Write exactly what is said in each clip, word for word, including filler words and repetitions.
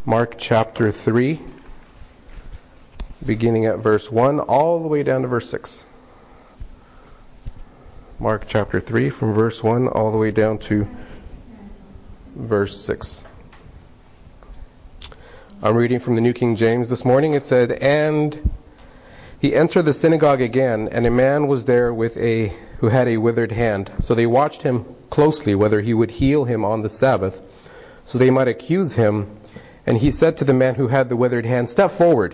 Mark chapter three, beginning at verse one, all the way down to verse six. Mark chapter three, from verse one all the way down to verse six. I'm reading from the New King James this morning. It said, "And he entered the synagogue again, and a man was there with a who had a withered hand. So they watched him closely, whether he would heal him on the Sabbath, so they might accuse him. And he said to the man who had the withered hand, 'Step forward.'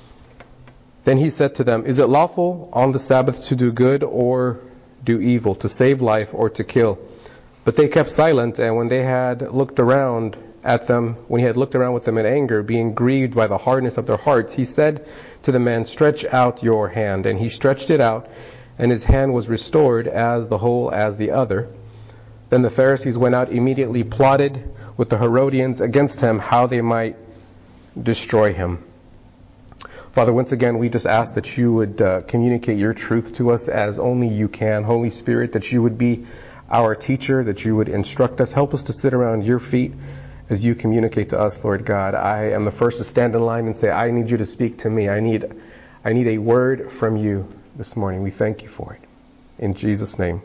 Then he said to them, 'Is it lawful on the Sabbath to do good or do evil, to save life or to kill?' But they kept silent, and when they had looked around at them, when he had looked around with them in anger, being grieved by the hardness of their hearts, he said to the man, 'Stretch out your hand.' And he stretched it out, and his hand was restored as the whole as the other. Then the Pharisees went out immediately, plotted with the Herodians against him, how they might destroy him." Father, once again, we just ask that you would uh, communicate your truth to us as only you can. Holy Spirit, that you would be our teacher, that you would instruct us. Help us to sit around your feet as you communicate to us, Lord God. I am the first to stand in line and say, I need you to speak to me. I need, I need a word from you this morning. We thank you for it. In Jesus' name,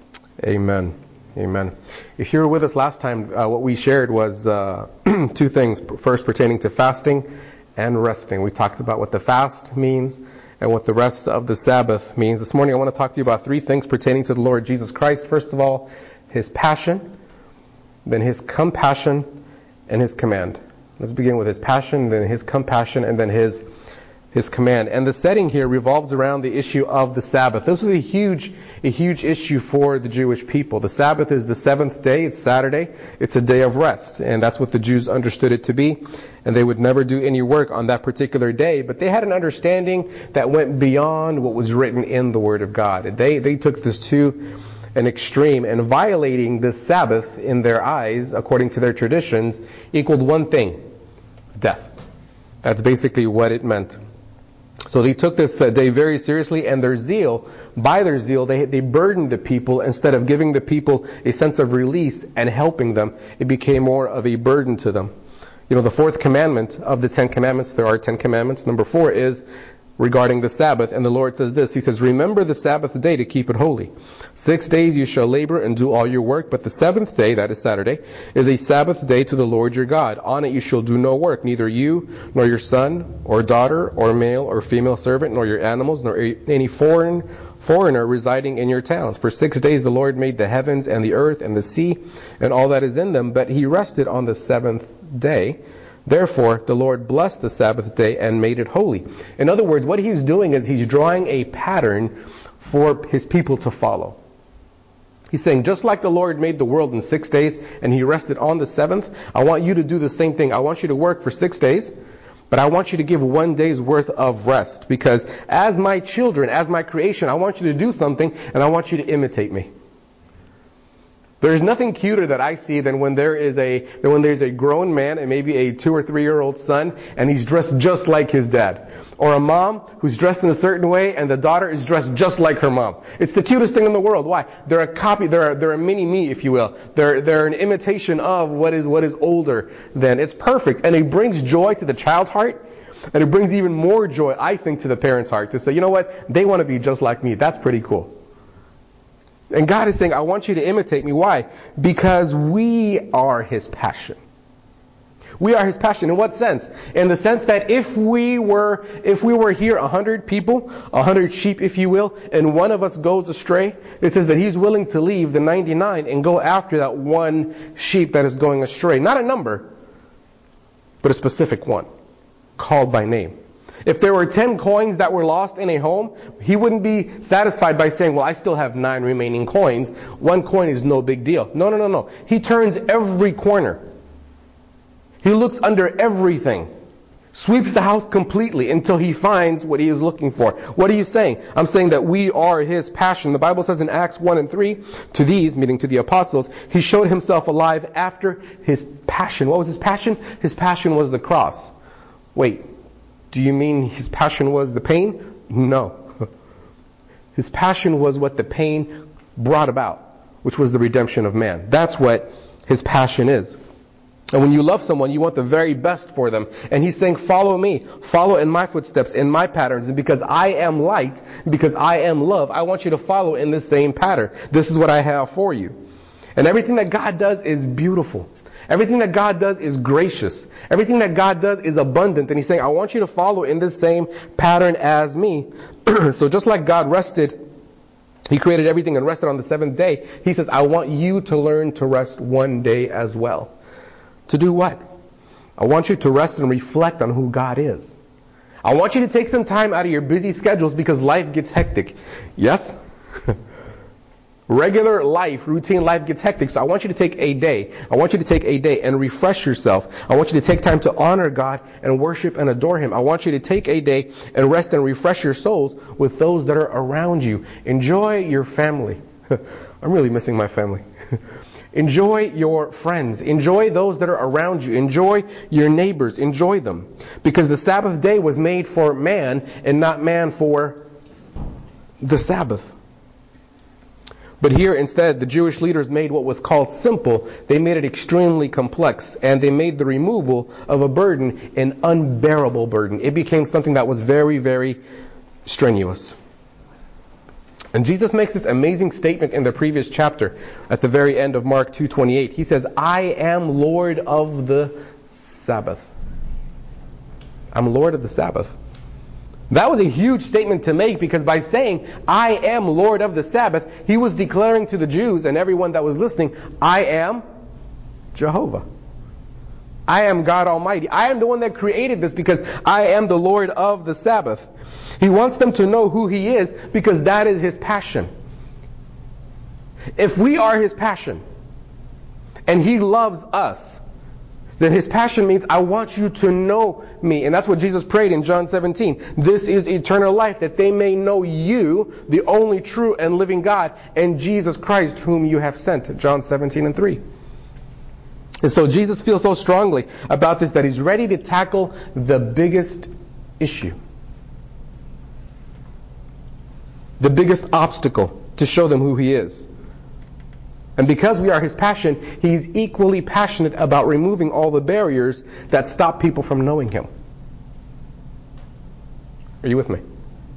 amen. Amen. If you were with us last time, uh, what we shared was uh, two things. First, pertaining to fasting and resting. We talked about what the fast means and what the rest of the Sabbath means. This morning I want to talk to you about three things pertaining to the Lord Jesus Christ. First of all, His passion, then His compassion, and His command. Let's begin with His passion, then His compassion, and then His His command. And the setting here revolves around the issue of the Sabbath. This was a huge, a huge issue for the Jewish people. The Sabbath is the seventh day. It's Saturday. It's a day of rest. And that's what the Jews understood it to be. And they would never do any work on that particular day. But they had an understanding that went beyond what was written in the Word of God. They, they took this to an extreme, and violating the Sabbath in their eyes, according to their traditions, equaled one thing: death. That's basically what it meant. So they took this uh, day very seriously, and their zeal, by their zeal, they they burdened the people. Instead of giving the people a sense of release and helping them, it became more of a burden to them. You know, the fourth commandment of the Ten Commandments, there are ten commandments. Number four is regarding the Sabbath, and the Lord says this. He says, "Remember the Sabbath day to keep it holy. Six days you shall labor and do all your work, but the seventh day," that is Saturday, "is a Sabbath day to the Lord your God. On it you shall do no work, neither you, nor your son, or daughter, or male or female servant, nor your animals, nor any foreign foreigner residing in your towns. For six days the Lord made the heavens and the earth and the sea and all that is in them, but He rested on the seventh day. Therefore, the Lord blessed the Sabbath day and made it holy." In other words, what He's doing is He's drawing a pattern for His people to follow. He's saying, just like the Lord made the world in six days and He rested on the seventh, I want you to do the same thing. I want you to work for six days, but I want you to give one day's worth of rest. Because as my children, as my creation, I want you to do something, and I want you to imitate me. There's nothing cuter that I see than when there is a than when there's a grown man and maybe a two or three year old son, and he's dressed just like his dad, or a mom who's dressed in a certain way and the daughter is dressed just like her mom. It's the cutest thing in the world. Why? They're a copy. They're a, they're a mini me, if you will. They're they're an imitation of what is what is older than. It's perfect, and it brings joy to the child's heart, and it brings even more joy, I think, to the parent's heart to say, you know what? They want to be just like me. That's pretty cool. And God is saying, I want you to imitate me. Why? Because we are His passion. We are His passion. In what sense? In the sense that if we were, if we were here a hundred people, a hundred sheep, if you will, and one of us goes astray, it says that He's willing to leave the ninety-nine and go after that one sheep that is going astray. Not a number, but a specific one, called by name. If there were ten coins that were lost in a home, He wouldn't be satisfied by saying, well, I still have nine remaining coins. One coin is no big deal. No, no, no, no. He turns every corner. He looks under everything. Sweeps the house completely until He finds what He is looking for. What are you saying? I'm saying that we are His passion. The Bible says in Acts one and three, to these, meaning to the apostles, He showed Himself alive after His passion. What was His passion? His passion was the cross. Wait. Do you mean His passion was the pain? No. His passion was what the pain brought about, which was the redemption of man. That's what His passion is. And when you love someone, you want the very best for them. And he's saying, follow me. Follow in my footsteps, in my patterns. And because I am light, because I am love, I want you to follow in this same pattern. This is what I have for you. And everything that God does is beautiful. Everything that God does is gracious. Everything that God does is abundant. And he's saying, I want you to follow in this same pattern as me. So just like God rested, he created everything and rested on the seventh day. He says, I want you to learn to rest one day as well. To do what? I want you to rest and reflect on who God is. I want you to take some time out of your busy schedules because life gets hectic. Yes? Regular life, routine life gets hectic. So I want you to take a day. I want you to take a day and refresh yourself. I want you to take time to honor God and worship and adore Him. I want you to take a day and rest and refresh your souls with those that are around you. Enjoy your family. I'm really missing my family. Enjoy your friends. Enjoy those that are around you. Enjoy your neighbors. Enjoy them. Because the Sabbath day was made for man and not man for the Sabbath. But here instead, the Jewish leaders made what was called simple. They made it extremely complex. And they made the removal of a burden an unbearable burden. It became something that was very, very strenuous. And Jesus makes this amazing statement in the previous chapter at the very end of Mark two twenty-eight. He says, I am Lord of the Sabbath. I'm Lord of the Sabbath. That was a huge statement to make because by saying, I am Lord of the Sabbath, he was declaring to the Jews and everyone that was listening, I am Jehovah. I am God Almighty. I am the one that created this because I am the Lord of the Sabbath. He wants them to know who He is because that is His passion. If we are His passion and He loves us, then His passion means I want you to know me. And that's what Jesus prayed in John seventeen. This is eternal life, that they may know you, the only true and living God, and Jesus Christ whom you have sent. John seventeen and three. And so Jesus feels so strongly about this that He's ready to tackle the biggest issue. The biggest obstacle to show them who He is. And because we are His passion, He's equally passionate about removing all the barriers that stop people from knowing Him. Are you with me?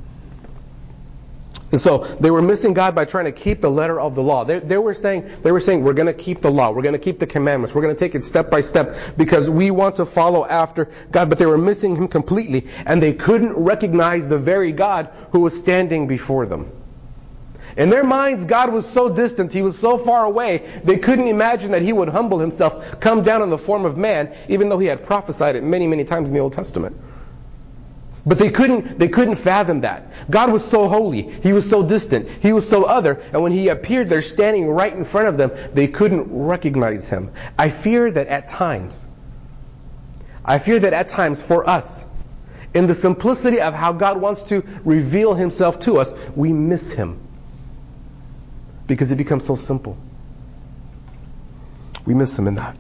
And so they were missing God by trying to keep the letter of the law. They, they were saying, they were saying, we're going to keep the law. We're going to keep the commandments. We're going to take it step by step because we want to follow after God. But they were missing Him completely. And they couldn't recognize the very God who was standing before them. In their minds, God was so distant, He was so far away, they couldn't imagine that He would humble Himself, come down in the form of man, even though He had prophesied it many, many times in the Old Testament. But they couldn't, they couldn't fathom that. God was so holy, He was so distant, He was so other, and when He appeared there standing right in front of them, they couldn't recognize Him. I fear that at times, I fear that at times for us, in the simplicity of how God wants to reveal Himself to us, we miss Him. Because it becomes so simple. We miss Him in that.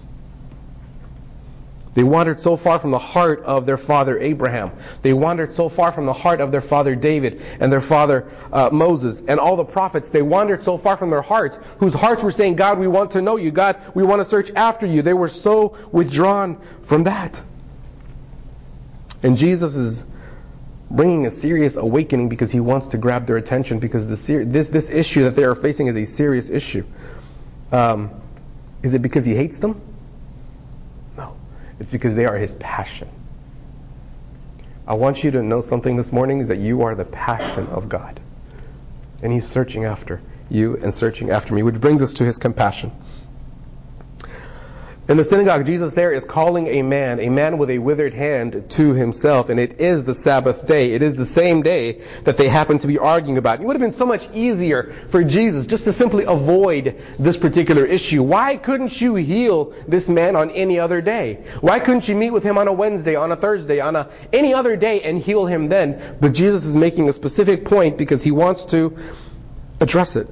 They wandered so far from the heart of their father Abraham. They wandered so far from the heart of their father David and their father uh, Moses and all the prophets. They wandered so far from their hearts, whose hearts were saying, God, we want to know you. God, we want to search after you. They were so withdrawn from that. And Jesus is bringing a serious awakening because He wants to grab their attention because the ser- this this issue that they are facing is a serious issue. Um, is it because He hates them? No. It's because they are His passion. I want you to know something this morning is that you are the passion of God. And He's searching after you and searching after me, which brings us to His compassion. In the synagogue, Jesus there is calling a man, a man with a withered hand, to Himself. And it is the Sabbath day. It is the same day that they happen to be arguing about. It would have been so much easier for Jesus just to simply avoid this particular issue. Why couldn't you heal this man on any other day? Why couldn't you meet with him on a Wednesday, on a Thursday, on a any other day and heal him then? But Jesus is making a specific point because He wants to address it.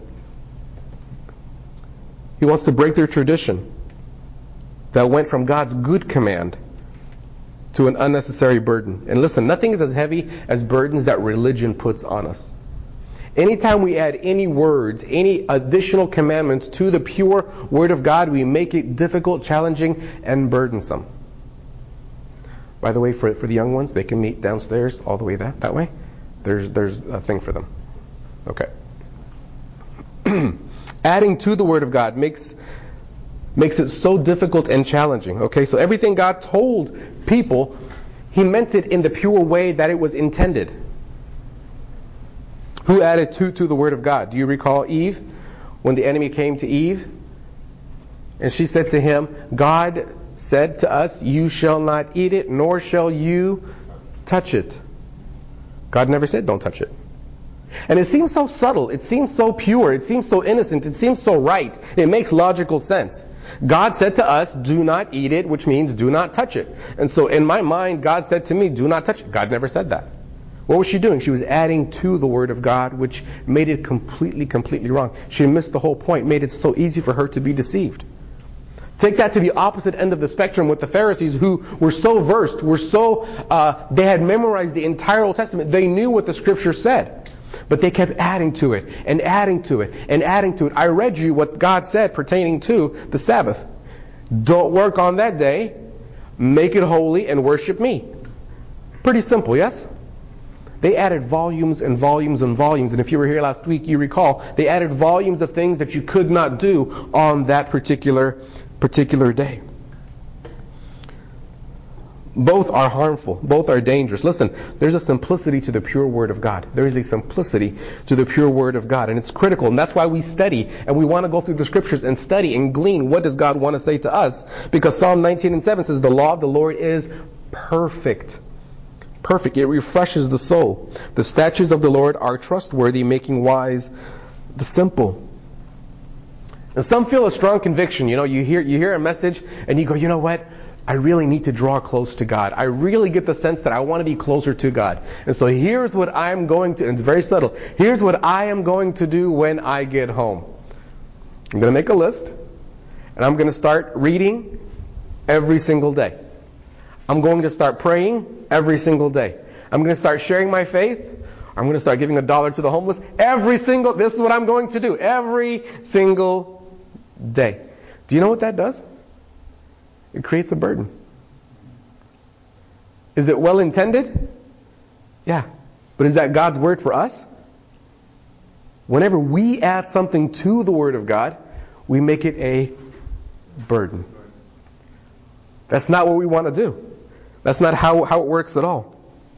He wants to break their tradition that went from God's good command to an unnecessary burden. And listen, nothing is as heavy as burdens that religion puts on us. Anytime we add any words, any additional commandments to the pure Word of God, we make it difficult, challenging, and burdensome. By the way, for for the young ones, they can meet downstairs all the way that, that way. There's there's a thing for them. Okay. Adding to the Word of God makes makes it so difficult and challenging. Okay, so everything God told people, He meant it in the pure way that it was intended. Who added to to the Word of God? Do you recall Eve? When the enemy came to Eve, and she said to him, God said to us, you shall not eat it, nor shall you touch it. God never said don't touch it. And it seems so subtle, it seems so pure, it seems so innocent, it seems so right. It makes logical sense. God said to us, do not eat it, which means do not touch it. And so in my mind, God said to me, do not touch it. God never said that. What was she doing? She was adding to the Word of God, which made it completely, completely wrong. She missed the whole point, made it so easy for her to be deceived. Take that to the opposite end of the spectrum with the Pharisees, who were so versed, were so, uh, they had memorized the entire Old Testament. They knew what the Scripture said. But they kept adding to it, and adding to it, and adding to it. I read you what God said pertaining to the Sabbath. Don't work on that day, make it holy, and worship me. Pretty simple, yes? They added volumes and volumes and volumes. And if you were here last week, you recall, they added volumes of things that you could not do on that particular particular day. Both are harmful. Both are dangerous. Listen, there's a simplicity to the pure Word of God. There is a simplicity to the pure Word of God. And it's critical. And that's why we study. And we want to go through the Scriptures and study and glean. What does God want to say to us? Because Psalm nineteen and seven says, the law of the Lord is perfect. Perfect. It refreshes the soul. The statutes of the Lord are trustworthy, making wise the simple. And some feel a strong conviction. You know, you hear you hear a message and you go, you know what? I really need to draw close to God. I really get the sense that I want to be closer to God. And so here's what I'm going to, and it's very subtle, here's what I am going to do when I get home. I'm going to make a list, and I'm going to start reading every single day. I'm going to start praying every single day. I'm going to start sharing my faith. I'm going to start giving a dollar to the homeless. Every single, this is what I'm going to do. Every single day. Do you know what that does? It creates a burden. Is it well intended? Yeah. But is that God's word for us? Whenever we add something to the Word of God, we make it a burden. That's not what we want to do. That's not how, how it works at all.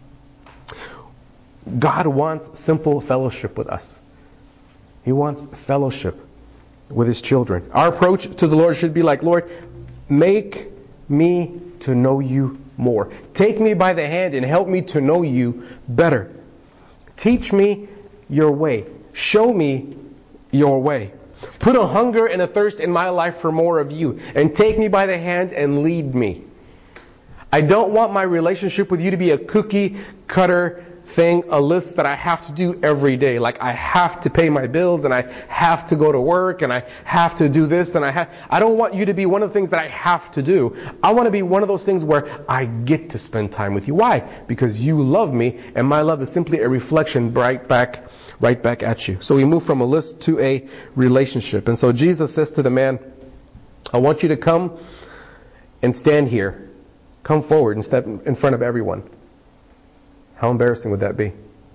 God wants simple fellowship with us. He wants fellowship with His children. Our approach to the Lord should be like, Lord, make me to know you more. Take me by the hand and help me to know you better. Teach me your way. Show me your way. Put a hunger and a thirst in my life for more of you. And take me by the hand and lead me. I don't want my relationship with you to be a cookie cutter thing, a list that I have to do every day. Like I have to pay my bills and I have to go to work and I have to do this and I have. I don't want you to be one of the things that I have to do. I want to be one of those things where I get to spend time with you. Why? Because you love me, and my love is simply a reflection right back, right back at you. So we move from a list to a relationship. And so Jesus says to the man, I want you to come and stand here. Come forward and step in front of everyone. How embarrassing would that be?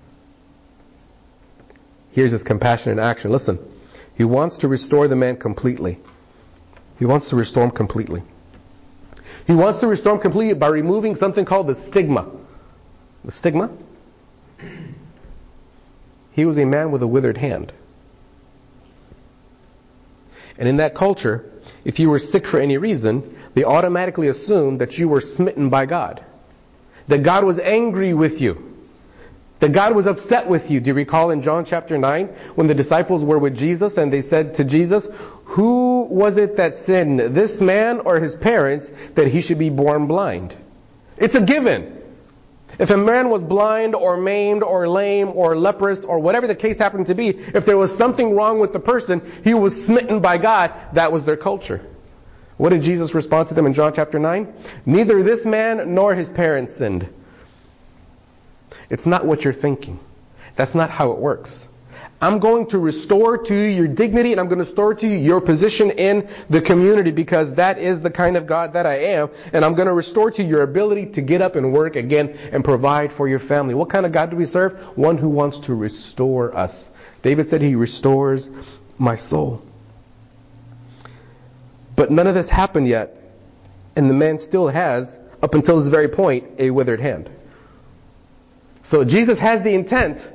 Here's His compassion in action. Listen, He wants to restore the man completely. He wants to restore him completely. He wants to restore him completely by removing something called the stigma. The stigma? He was a man with a withered hand. And in that culture, if you were sick for any reason, they automatically assumed that you were smitten by God. That God was angry with you. That God was upset with you. Do you recall in John chapter nine when the disciples were with Jesus and they said to Jesus, who was it that sinned, this man or his parents, that he should be born blind? It's a given. If a man was blind or maimed or lame or leprous or whatever the case happened to be, if there was something wrong with the person, he was smitten by God. That was their culture. What did Jesus respond to them in John chapter nine? Neither this man nor his parents sinned. It's not what you're thinking. That's not how it works. I'm going to restore to you your dignity, and I'm going to restore to you your position in the community, because that is the kind of God that I am. And I'm going to restore to you your ability to get up and work again and provide for your family. What kind of God do we serve? One who wants to restore us. David said he restores my soul. But none of this happened yet. And the man still has, up until this very point, a withered hand. So Jesus has the intent,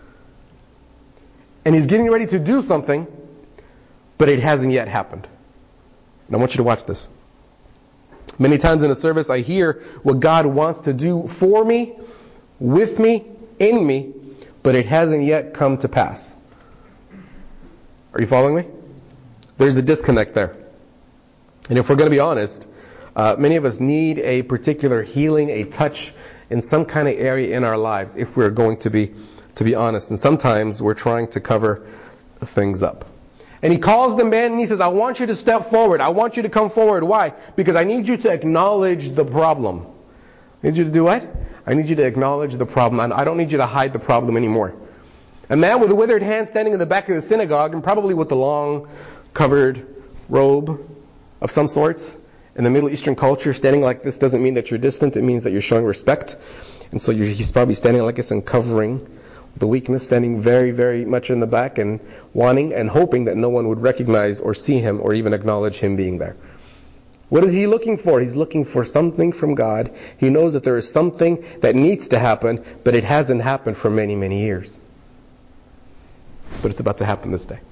and he's getting ready to do something, but it hasn't yet happened. And I want you to watch this. Many times in a service I hear what God wants to do for me, with me, in me, but it hasn't yet come to pass. Are you following me? There's a disconnect there. And if we're going to be honest, uh, many of us need a particular healing, a touch in some kind of area in our lives, if we're going to be to be honest. And sometimes we're trying to cover things up. And he calls the man and he says, I want you to step forward. I want you to come forward. Why? Because I need you to acknowledge the problem. I need you to do what? I need you to acknowledge the problem. I don't need you to hide the problem anymore. A man with a withered hand standing in the back of the synagogue, and probably with a long covered robe of some sorts. In the Middle Eastern culture, standing like this doesn't mean that you're distant. It means that you're showing respect. And so you're, he's probably standing like this and covering the weakness, standing very, very much in the back and wanting and hoping that no one would recognize or see him or even acknowledge him being there. What is he looking for? He's looking for something from God. He knows that there is something that needs to happen, but it hasn't happened for many, many years. But it's about to happen this day.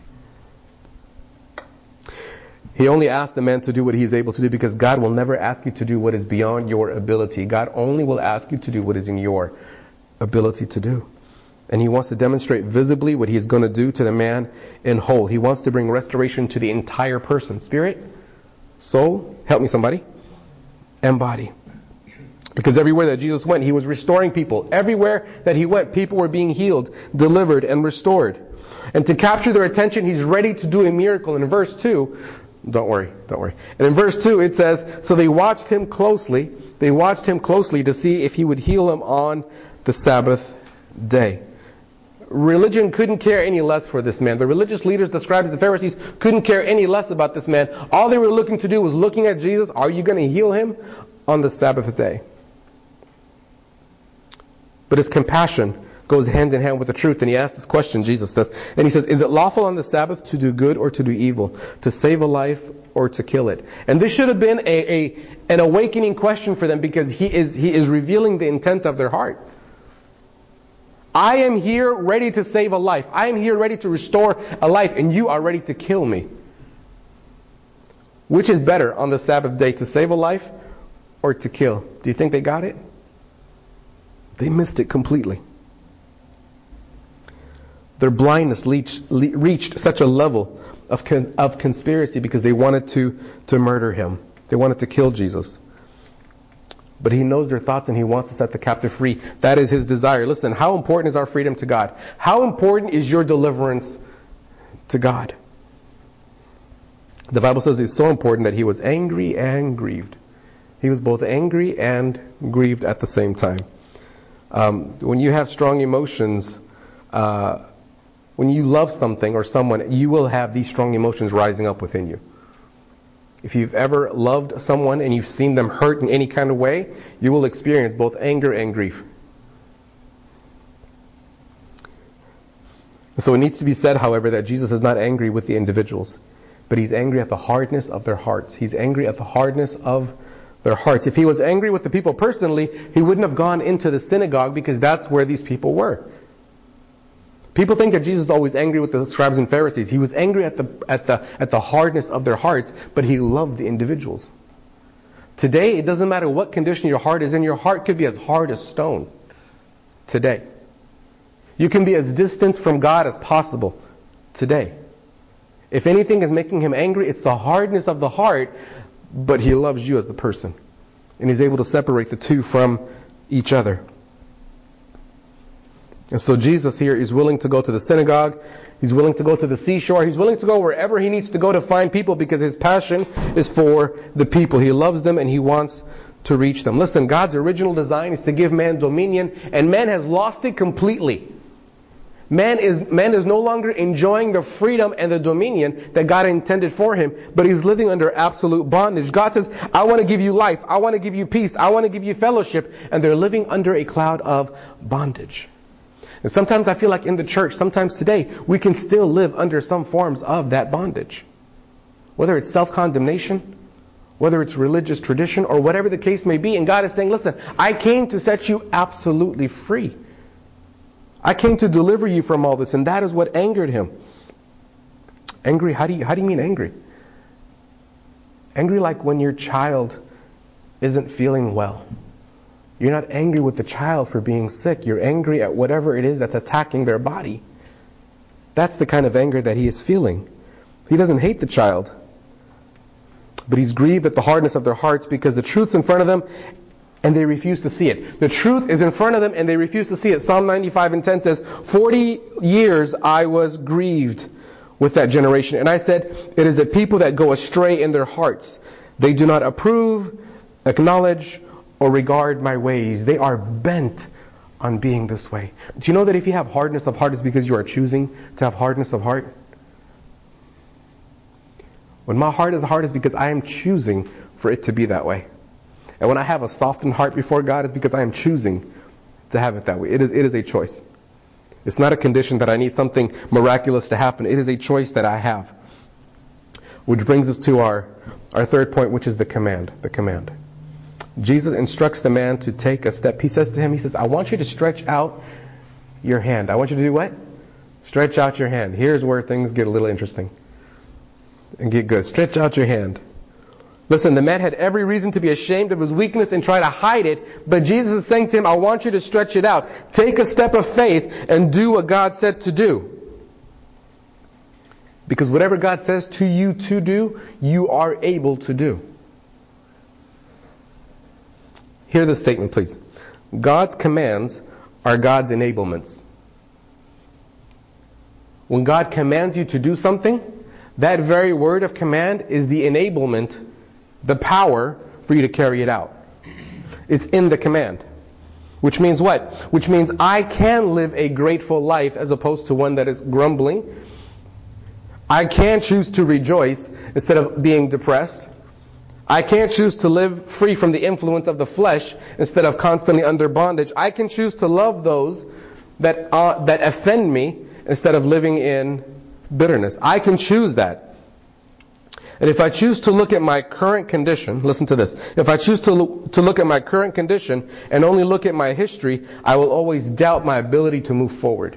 He only asked the man to do what he is able to do, because God will never ask you to do what is beyond your ability. God only will ask you to do what is in your ability to do. And he wants to demonstrate visibly what he is going to do to the man in whole. He wants to bring restoration to the entire person. Spirit, soul, help me somebody, and body. Because everywhere that Jesus went, he was restoring people. Everywhere that he went, people were being healed, delivered, and restored. And to capture their attention, he's ready to do a miracle. And in verse two, don't worry, don't worry. And in verse two it says, so they watched him closely. They watched him closely to see if he would heal him on the Sabbath day. Religion couldn't care any less for this man. The religious leaders, the scribes, the Pharisees, couldn't care any less about this man. All they were looking to do was looking at Jesus. Are you going to heal him on the Sabbath day? But his compassion goes hand in hand with the truth. And he asks this question, Jesus does. And he says, is it lawful on the Sabbath to do good or to do evil? To save a life or to kill it? And this should have been a, a an awakening question for them, because he is he is revealing the intent of their heart. I am here ready to save a life. I am here ready to restore a life, and you are ready to kill me. Which is better on the Sabbath day, to save a life or to kill? Do you think they got it? They missed it completely. Their blindness reached, reached such a level of con, of conspiracy because they wanted to, to murder him. They wanted to kill Jesus. But he knows their thoughts and he wants to set the captive free. That is his desire. Listen, how important is our freedom to God? How important is your deliverance to God? The Bible says it's so important that he was angry and grieved. He was both angry and grieved at the same time. Um, when you have strong emotions, uh, when you love something or someone, you will have these strong emotions rising up within you. If you've ever loved someone and you've seen them hurt in any kind of way, you will experience both anger and grief. So it needs to be said, however, that Jesus is not angry with the individuals, but he's angry at the hardness of their hearts. He's angry at the hardness of their hearts. If he was angry with the people personally, he wouldn't have gone into the synagogue, because that's where these people were. People think that Jesus is always angry with the scribes and Pharisees. He was angry at the at the at the hardness of their hearts, but he loved the individuals. Today, it doesn't matter what condition your heart is in. Your heart could be as hard as stone. Today, you can be as distant from God as possible. Today, if anything is making him angry, it's the hardness of the heart. But he loves you as the person, and he's able to separate the two from each other. And so Jesus here is willing to go to the synagogue. He's willing to go to the seashore. He's willing to go wherever he needs to go to find people, because his passion is for the people. He loves them and he wants to reach them. Listen, God's original design is to give man dominion, and man has lost it completely. Man is, man is no longer enjoying the freedom and the dominion that God intended for him, but he's living under absolute bondage. God says, I want to give you life. I want to give you peace. I want to give you fellowship. And they're living under a cloud of bondage. And sometimes I feel like in the church, sometimes today, we can still live under some forms of that bondage. Whether it's self-condemnation, whether it's religious tradition, or whatever the case may be. And God is saying, listen, I came to set you absolutely free. I came to deliver you from all this, and that is what angered him. Angry? How do you, how do you mean angry? Angry like when your child isn't feeling well. You're not angry with the child for being sick. You're angry at whatever it is that's attacking their body. That's the kind of anger that he is feeling. He doesn't hate the child, but he's grieved at the hardness of their hearts because the truth's in front of them, and they refuse to see it. The truth is in front of them and they refuse to see it. Psalm ninety-five and ten says, forty years I was grieved with that generation. And I said, it is a people that go astray in their hearts. They do not approve, acknowledge, or regard my ways. They are bent on being this way. Do you know that if you have hardness of heart, it's because you are choosing to have hardness of heart? When my heart is hard, it's because I am choosing for it to be that way. And when I have a softened heart before God, it's because I am choosing to have it that way. It is, it is a choice. It's not a condition that I need something miraculous to happen. It is a choice that I have. Which brings us to our, our third point, which is the command. The command. Jesus instructs the man to take a step. He says to him, he says, I want you to stretch out your hand. I want you to do what? Stretch out your hand. Here's where things get a little interesting and get good. Stretch out your hand. Listen, the man had every reason to be ashamed of his weakness and try to hide it, but Jesus is saying to him, I want you to stretch it out. Take a step of faith and do what God said to do. Because whatever God says to you to do, you are able to do. Hear this statement, please. God's commands are God's enablements. When God commands you to do something, that very word of command is the enablement, the power for you to carry it out. It's in the command. Which means what? Which means I can live a grateful life as opposed to one that is grumbling. I can choose to rejoice instead of being depressed. I can choose to live free from the influence of the flesh instead of constantly under bondage. I can choose to love those that uh, that offend me instead of living in bitterness. I can choose that. And if I choose to look at my current condition, listen to this. If I choose to look, to look at my current condition and only look at my history, I will always doubt my ability to move forward.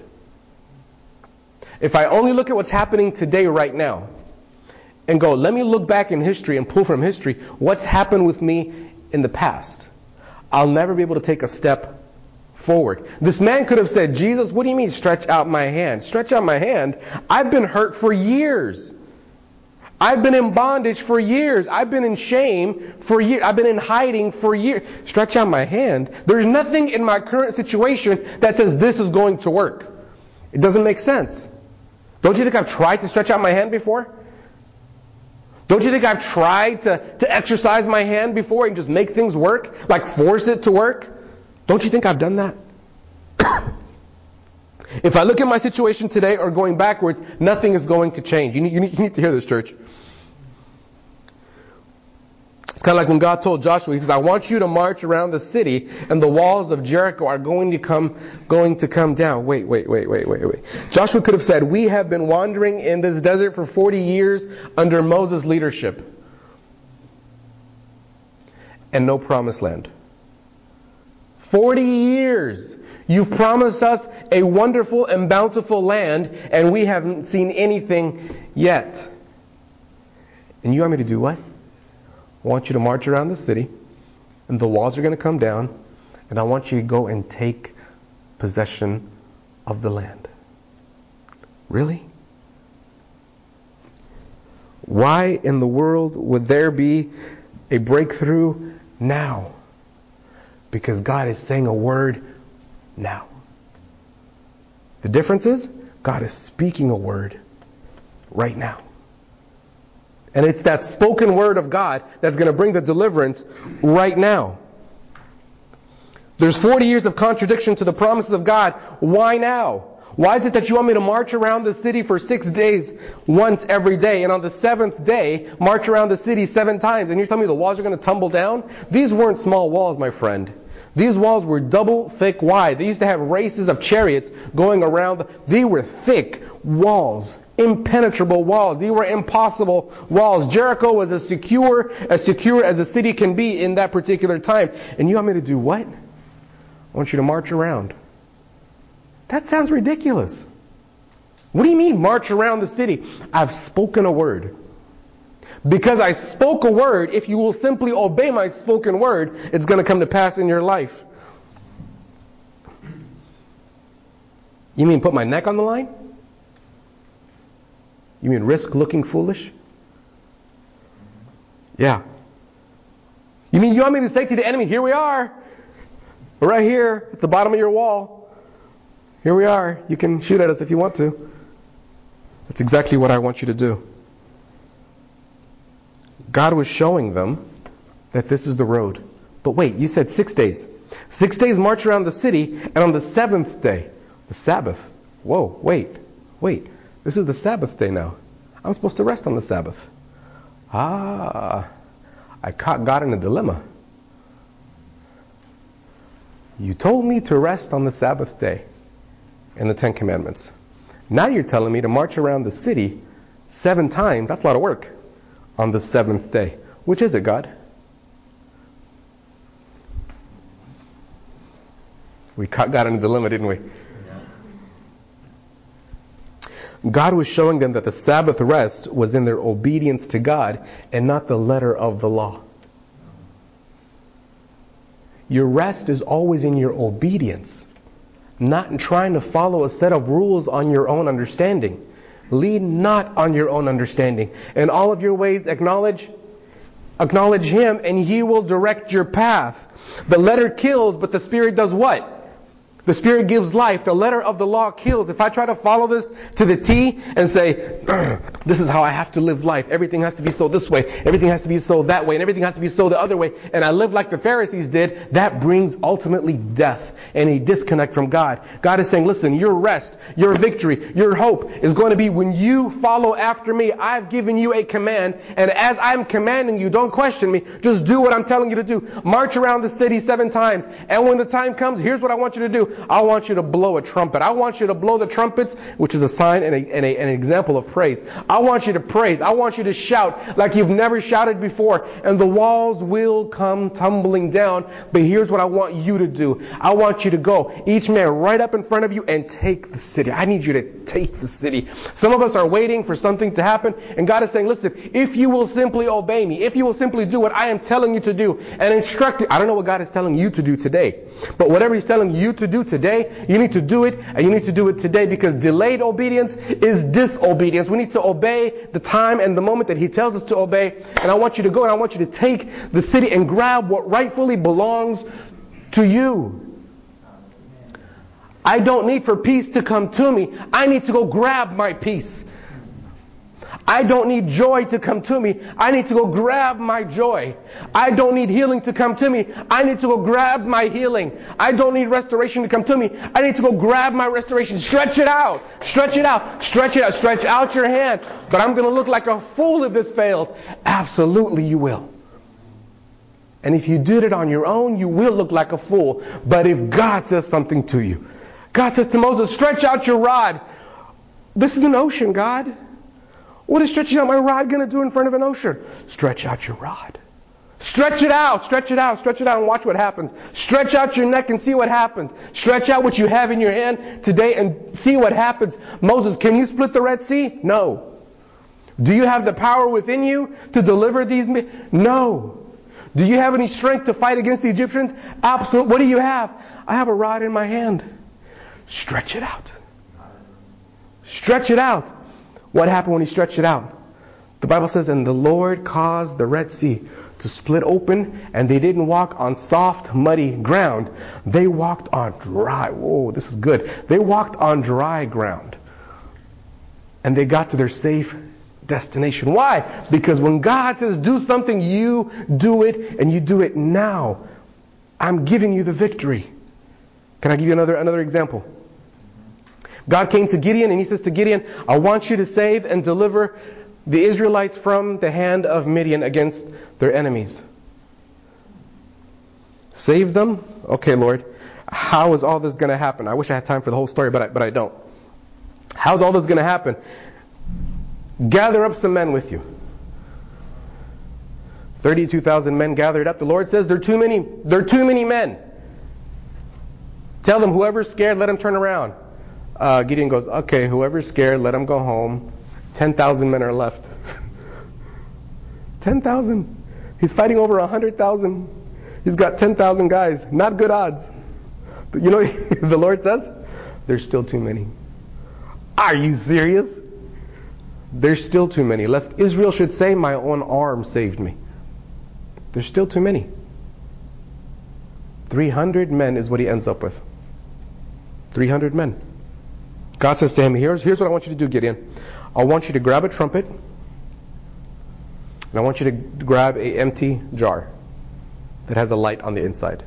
If I only look at what's happening today right now and go, let me look back in history and pull from history what's happened with me in the past, I'll never be able to take a step forward. This man could have said, Jesus, what do you mean stretch out my hand? Stretch out my hand? I've been hurt for years. I've been in bondage for years. I've been in shame for years. I've been in hiding for years. Stretch out my hand. There's nothing in my current situation that says this is going to work. It doesn't make sense. Don't you think I've tried to stretch out my hand before? Don't you think I've tried to, to exercise my hand before and just make things work? Like force it to work? Don't you think I've done that? If I look at my situation today or going backwards, nothing is going to change. You need, you need, you need to hear this, church. It's kind of like when God told Joshua, He says, I want you to march around the city and the walls of Jericho are going to come, going to come down. Wait, wait, wait, wait, wait, wait. Joshua could have said, we have been wandering in this desert for forty years under Moses' leadership and no promised land. forty years. You've promised us a wonderful and bountiful land, and we haven't seen anything yet. And you want me to do what? I want you to march around the city, and the walls are going to come down, and I want you to go and take possession of the land. Really? Why in the world would there be a breakthrough now? Because God is saying a word now. The difference is, God is speaking a word right now. And it's that spoken word of God that's going to bring the deliverance right now. There's forty years of contradiction to the promises of God. Why now? Why is it that you want me to march around the city for six days once every day, and on the seventh day, march around the city seven times, and you're telling me the walls are going to tumble down? These weren't small walls, my friend. These walls were double thick wide. They used to have races of chariots going around. They were thick walls, impenetrable walls. They were impossible walls. Jericho was as secure, as secure as a city can be in that particular time. And you want me to do what? I want you to march around. That sounds ridiculous. What do you mean march around the city? I've spoken a word. Because I spoke a word, if you will simply obey my spoken word, it's going to come to pass in your life. You mean put my neck on the line? You mean risk looking foolish? Yeah. You mean you want me to say to the enemy, here we are. We're right here at the bottom of your wall. Here we are. You can shoot at us if you want to. That's exactly what I want you to do. God was showing them that this is the road. But wait, you said six days. Six days march around the city, and on the seventh day, the Sabbath. Whoa, wait, wait. This is the Sabbath day now. I'm supposed to rest on the Sabbath. Ah, I caught God in a dilemma. You told me to rest on the Sabbath day in the Ten Commandments. Now you're telling me to march around the city seven times. That's a lot of work. On the seventh day. Which is it, God? We caught God in a dilemma, didn't we? God was showing them that the Sabbath rest was in their obedience to God and not the letter of the law. Your rest is always in your obedience, not in trying to follow a set of rules on your own understanding. Lean not on your own understanding. In all of your ways acknowledge, acknowledge Him, and He will direct your path. The letter kills, but the Spirit does what? The Spirit gives life. The letter of the law kills. If I try to follow this to the T and say, this is how I have to live life. Everything has to be so this way. Everything has to be so that way. And everything has to be so the other way. And I live like the Pharisees did. That brings ultimately death and a disconnect from God. God is saying, listen, your rest, your victory, your hope is going to be when you follow after me. I've given you a command. And as I'm commanding you, don't question me. Just do what I'm telling you to do. March around the city seven times. And when the time comes, here's what I want you to do. I want you to blow a trumpet. I want you to blow the trumpets, which is a sign and, a, and, a, and an example of praise. I want you to praise. I want you to shout like you've never shouted before. And the walls will come tumbling down. But here's what I want you to do. I want you to go, each man right up in front of you, and take the city. I need you to take the city. Some of us are waiting for something to happen. And God is saying, listen, if you will simply obey me, if you will simply do what I am telling you to do and instruct you. I don't know what God is telling you to do today. But whatever He's telling you to do today, you need to do it, and you need to do it today, because delayed obedience is disobedience. We need to obey the time and the moment that He tells us to obey. And I want you to go, and I want you to take the city and grab what rightfully belongs to you. I don't need for peace to come to me. I need to go grab my peace. I don't need joy to come to me. I need to go grab my joy. I don't need healing to come to me. I need to go grab my healing. I don't need restoration to come to me. I need to go grab my restoration. Stretch it out. Stretch it out. Stretch it out. Stretch out your hand. But I'm going to look like a fool if this fails. Absolutely you will. And if you did it on your own, you will look like a fool. But if God says something to you, God says to Moses, stretch out your rod. This is an ocean, God. What is stretching out my rod going to do in front of an ocean? Stretch out your rod. Stretch it out, stretch it out, stretch it out and watch what happens. Stretch out your neck and see what happens. Stretch out what you have in your hand today and see what happens. Moses, can you split the Red Sea? No. Do you have the power within you to deliver these men? No. Do you have any strength to fight against the Egyptians? Absolutely. What do you have? I have a rod in my hand. Stretch it out. Stretch it out. What happened when he stretched it out? The Bible says, and the Lord caused the Red Sea to split open, and they didn't walk on soft, muddy ground. They walked on dry. Whoa, this is good. They walked on dry ground. And they got to their safe destination. Why? Because when God says do something, you do it, and you do it now. I'm giving you the victory. Can I give you another another example? God came to Gideon and he says to Gideon, I want you to save and deliver the Israelites from the hand of Midian against their enemies. Save them? Okay, Lord. How is all this going to happen? I wish I had time for the whole story, but I, but I don't. How's all this going to happen? Gather up some men with you. thirty-two thousand men gathered up. The Lord says, there are too many, there are too many men. Tell them, whoever's scared, let him turn around. Uh, Gideon goes, okay, whoever's scared, let him go home. ten thousand men are left. ten thousand. He's fighting over one hundred thousand. He's got ten thousand guys. Not good odds. But you know, the Lord says, there's still too many. Are you serious? There's still too many. Lest Israel should say, my own arm saved me. There's still too many. three hundred men is what he ends up with. three hundred men. God says to him, here's, here's what I want you to do, Gideon. I want you to grab a trumpet, and I want you to grab an empty jar that has a light on the inside.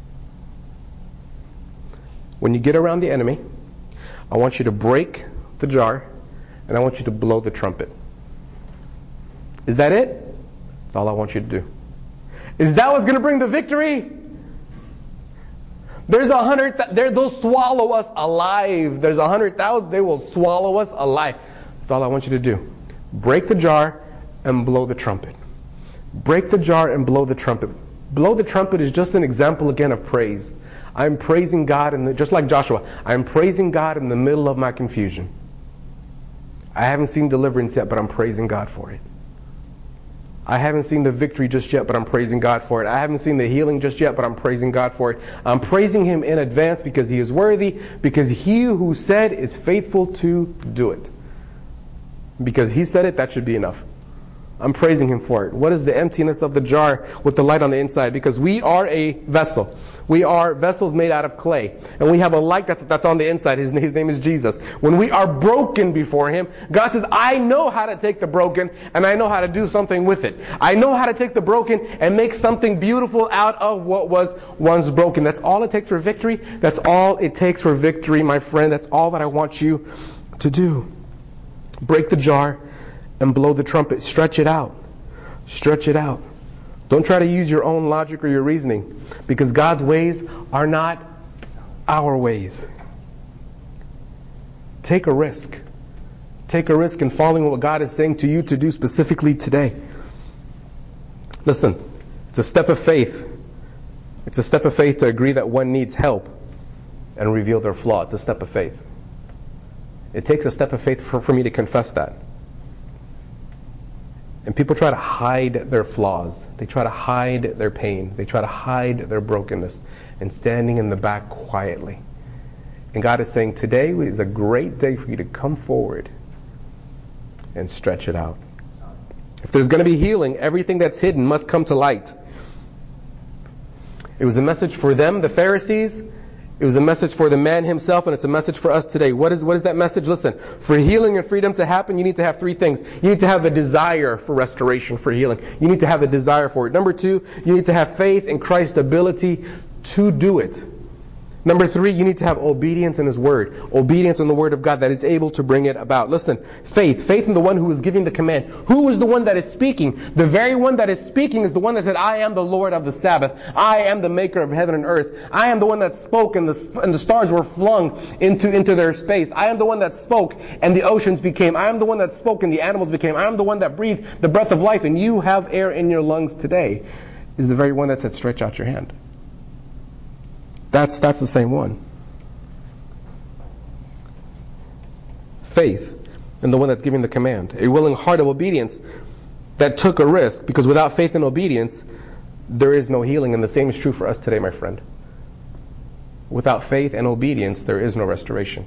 When you get around the enemy, I want you to break the jar, and I want you to blow the trumpet. Is that it? That's all I want you to do. Is that what's going to bring the victory? There's a hundred, th- they'll swallow us alive. There's a hundred thousand, they will swallow us alive. That's all I want you to do. Break the jar and blow the trumpet. Break the jar and blow the trumpet. Blow the trumpet is just an example again of praise. I'm praising God, in the, just like Joshua, I'm praising God in the middle of my confusion. I haven't seen deliverance yet, but I'm praising God for it. I haven't seen the victory just yet, but I'm praising God for it. I haven't seen the healing just yet, but I'm praising God for it. I'm praising Him in advance because He is worthy, because He who said is faithful to do it. Because He said it, that should be enough. I'm praising Him for it. What is the emptiness of the jar with the light on the inside? Because we are a vessel. We are vessels made out of clay. And we have a light that's, that's on the inside. His, his name is Jesus. When we are broken before Him, God says, I know how to take the broken and I know how to do something with it. I know how to take the broken and make something beautiful out of what was once broken. That's all it takes for victory. That's all it takes for victory, my friend. That's all that I want you to do. Break the jar and blow the trumpet. Stretch it out. Stretch it out. Don't try to use your own logic or your reasoning, because God's ways are not our ways. Take a risk. Take a risk in following what God is saying to you to do specifically today. Listen, it's a step of faith. It's a step of faith to agree that one needs help and reveal their flaw. It's a step of faith. It takes a step of faith for, for me to confess that. And people try to hide their flaws. They try to hide their pain. They try to hide their brokenness. And standing in the back quietly. And God is saying, today is a great day for you to come forward and stretch it out. If there's going to be healing, everything that's hidden must come to light. It was a message for them, the Pharisees. It was a message for the man himself, and it's a message for us today. What is what is that message? Listen, for healing and freedom to happen, you need to have three things. You need to have a desire for restoration, for healing. You need to have a desire for it. Number two, you need to have faith in Christ's ability to do it. Number three, you need to have obedience in His Word. Obedience in the Word of God that is able to bring it about. Listen, faith. Faith in the one who is giving the command. Who is the one that is speaking? The very one that is speaking is the one that said, I am the Lord of the Sabbath. I am the maker of heaven and earth. I am the one that spoke and the, and the stars were flung into, into their space. I am the one that spoke and the oceans became. I am the one that spoke and the animals became. I am the one that breathed the breath of life, and you have air in your lungs today. Is the very one that said, stretch out your hand. That's that's the same one. Faith in the one that's giving the command. A willing heart of obedience that took a risk, because without faith and obedience, there is no healing. And the same is true for us today, my friend. Without faith and obedience, there is no restoration.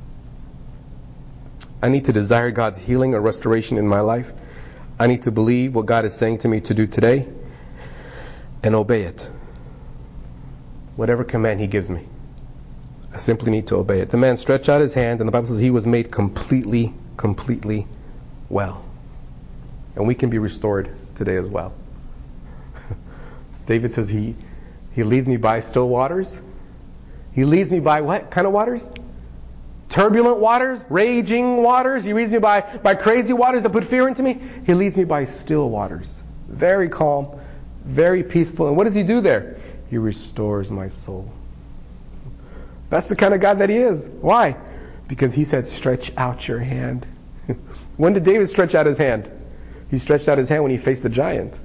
I need to desire God's healing or restoration in my life. I need to believe what God is saying to me to do today and obey it. Whatever command He gives me, I simply need to obey it. The man stretched out his hand, and the Bible says he was made completely, completely well. And we can be restored today as well. David says, he, he leads me by still waters. He leads me by what kind of waters? turbulent waters, raging waters. He leads me by, by crazy waters that put fear into me. He leads me by still waters. Very calm, very peaceful. And what does He do there? He restores my soul. That's the kind of God that He is. Why? Because He said, stretch out your hand. When did David stretch out his hand? He stretched out his hand when he faced the giant.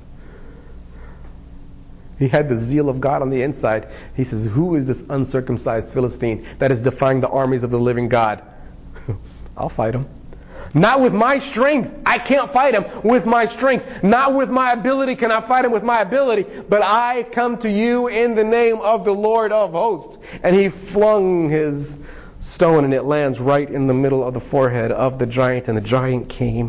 He had the zeal of God on the inside. He says, who is this uncircumcised Philistine that is defying the armies of the living God? I'll fight him. Not with my strength. I can't fight him with my strength. Not with my ability can I fight him with my ability. But I come to you in the name of the Lord of hosts. And he flung his stone and it lands right in the middle of the forehead of the giant. And the giant came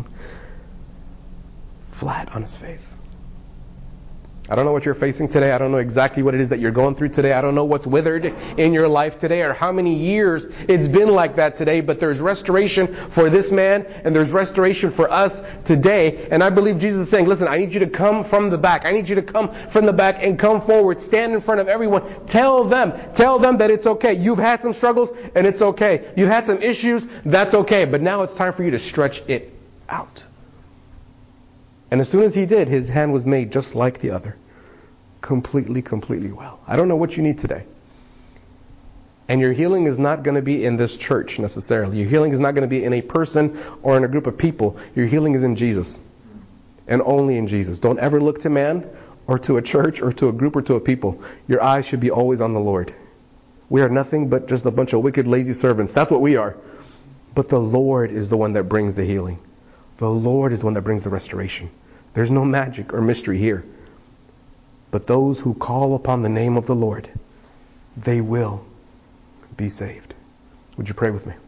flat on his face. I don't know what you're facing today. I don't know exactly what it is that you're going through today. I don't know what's withered in your life today or how many years it's been like that today. But there's restoration for this man and there's restoration for us today. And I believe Jesus is saying, listen, I need you to come from the back. I need you to come from the back and come forward. Stand in front of everyone. Tell them. Tell them that it's okay. You've had some struggles and it's okay. You've had some issues. That's okay. But now it's time for you to stretch it out. And as soon as he did, his hand was made just like the other. Completely, completely well. I don't know what you need today. And your healing is not going to be in this church necessarily. Your healing is not going to be in a person or in a group of people. Your healing is in Jesus. And only in Jesus. Don't ever look to man or to a church or to a group or to a people. Your eyes should be always on the Lord. We are nothing but just a bunch of wicked, lazy servants. That's what we are. But the Lord is the one that brings the healing. The Lord is the one that brings the restoration. There's no magic or mystery here. But those who call upon the name of the Lord, they will be saved. Would you pray with me?